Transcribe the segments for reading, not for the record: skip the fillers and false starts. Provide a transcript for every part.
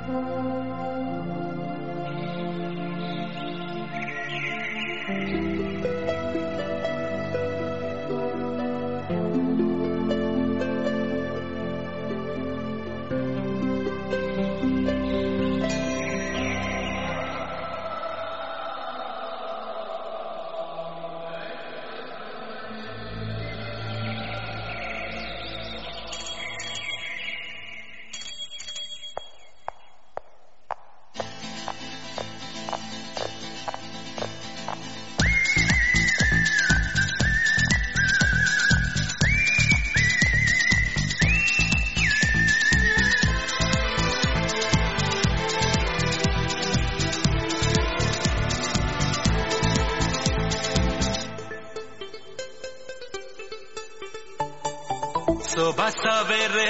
सुबह सवेरे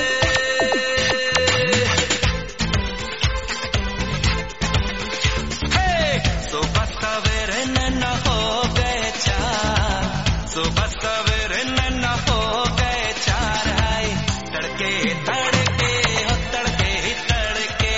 सुबह सवेरे नैना हो गए चार, सुबह सवेरे नैना हो गए चार, हाय तड़के तड़के हो तड़के ही तड़के,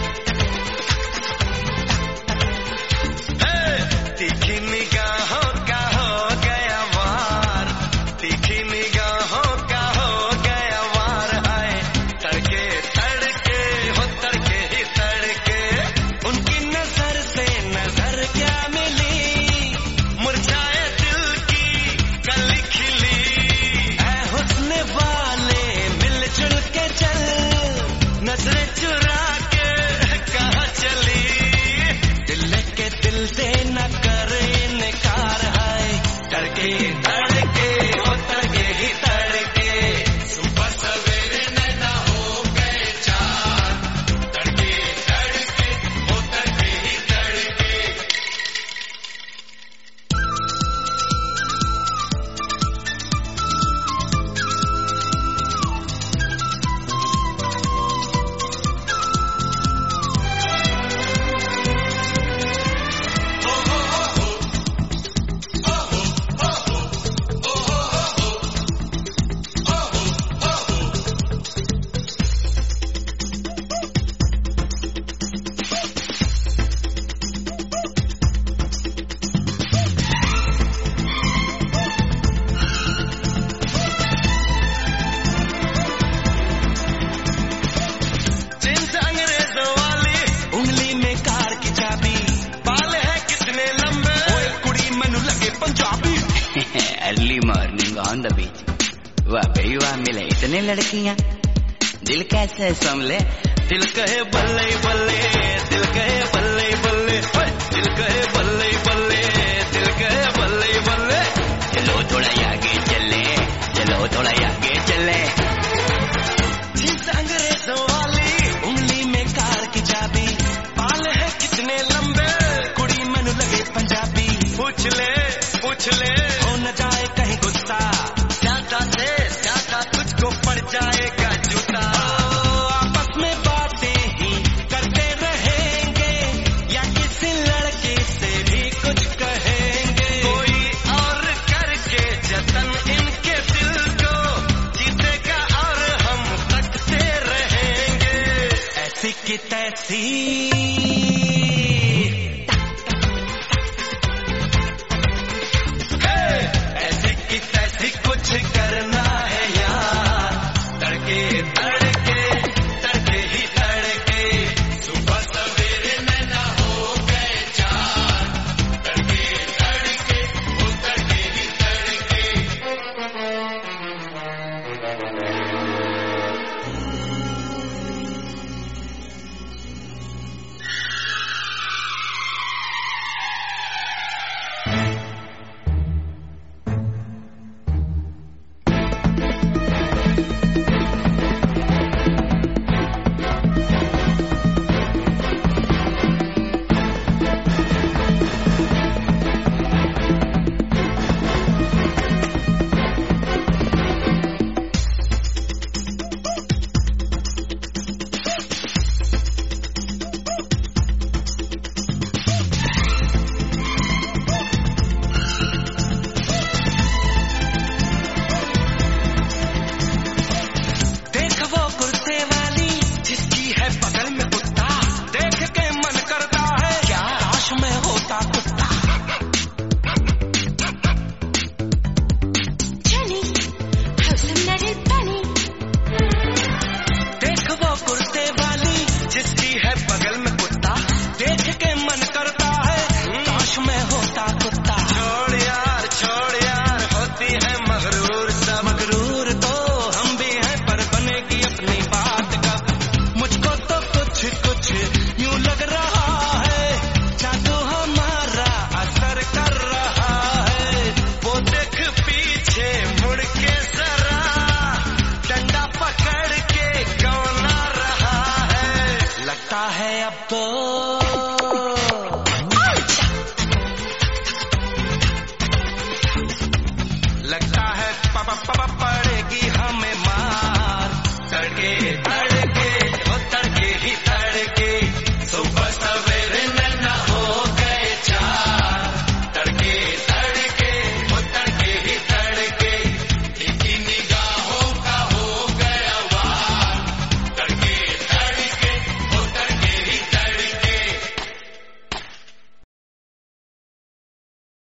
तीखी निगाहों का हो गया वार, तीखी निगाहों का हो गया वार, हाय तड़के तड़के हो तड़के ही तड़के, उनकी नजर से नजर क्या मिली, मुरझाए दिल की कली खिली, ऐ हुस्न वाले मिलजुल के चल, नजरें चुरा के कहाँ चली, दिल के दिल से न करे इनकार, हाय तड़के तड़के हो तड़के ही तड़के, सुबह सवेरे नैना हो गए चार, तड़के तड़के हो तड़के ही तड़के। जींस अंग्रेजों वाली, उंगली में कार की चाबी, बाल है कितने लंबे, ओए कुड़ी मनु लगे Punjabi. Early morning on the beach, वाह भाई वाह, मिले इतने लड़कियां, दिल कैसे संभले, दिल कहे बल्ले बल्ले, दिल कहे बल्ले बल्ले, ओए दिल कहे बल्ले बल्ले, दिल कहे बल्ले बल्ले, चलो थोड़ा आगे चले, चलो थोड़ा आगे चले, जींस अंग्रेजों वाली, उंगली में कार की चाबी, बाल है कितने लंबे, कुड़ी मनु लगे पंजाबी, पूछ ले हो न जाए कहीं गुस्सा, ज्यादा से ज्यादा तुझको पड़ जाएगा जूता, आपस में बातें ही करते रहेंगे, या किसी लड़के से भी कुछ कहेंगे, कोई और करके जतन इनके दिल को जीतेगा और हम तकते रहेंगे, ऐसी की तैसी, ऐसी की तैसी कुछ करना है यार, तड़के तड़के तड़के ही तड़के, सुबह सवेरे नैना हो गए चार, तड़के तड़के हो तड़के ही तड़के। अब तो